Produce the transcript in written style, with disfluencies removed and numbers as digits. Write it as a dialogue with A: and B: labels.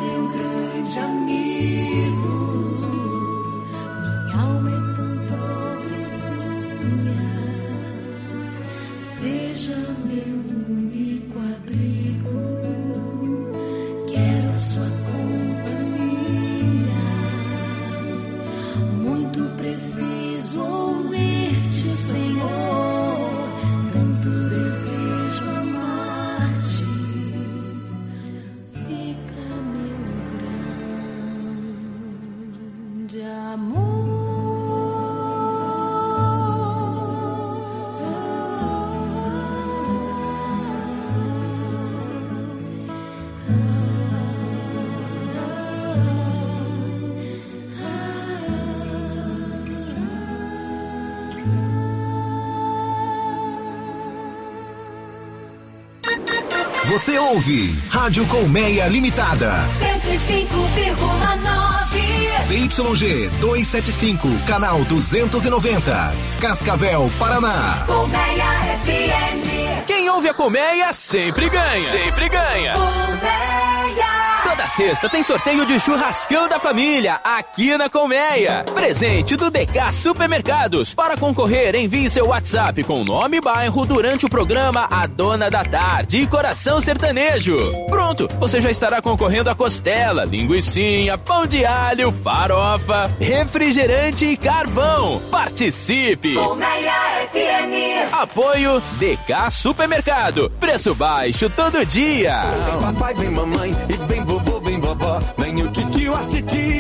A: meu grande amigo. Minha alma é tão pobrezinha. Seja meu único abrigo. Quero sua companhia. Muito preciso ouvir-te, Senhor. Tanto desejo amar-te. Fica meu grande amor.
B: Você ouve Rádio Colmeia Limitada.
A: 105,9.
B: CYG 275, canal 290. Cascavel, Paraná.
A: Colmeia FM.
C: Quem ouve a Colmeia sempre ganha. Sempre ganha.
A: Colmeia.
C: Toda sexta tem sorteio de churrascão da família aqui na Colmeia. Presente do DK Supermercados. Para concorrer, envie seu WhatsApp com nome e bairro durante o programa A Dona da Tarde e Coração Sertanejo. Pronto, você já estará concorrendo a costela, linguicinha, pão de alho, farofa, refrigerante e carvão. Participe!
A: Colmeia FM.
C: Apoio DK Supermercado. Preço baixo todo dia.
D: Vem papai, vem mamãe e vem vovô, vem vovó. Vem o titio, a titia.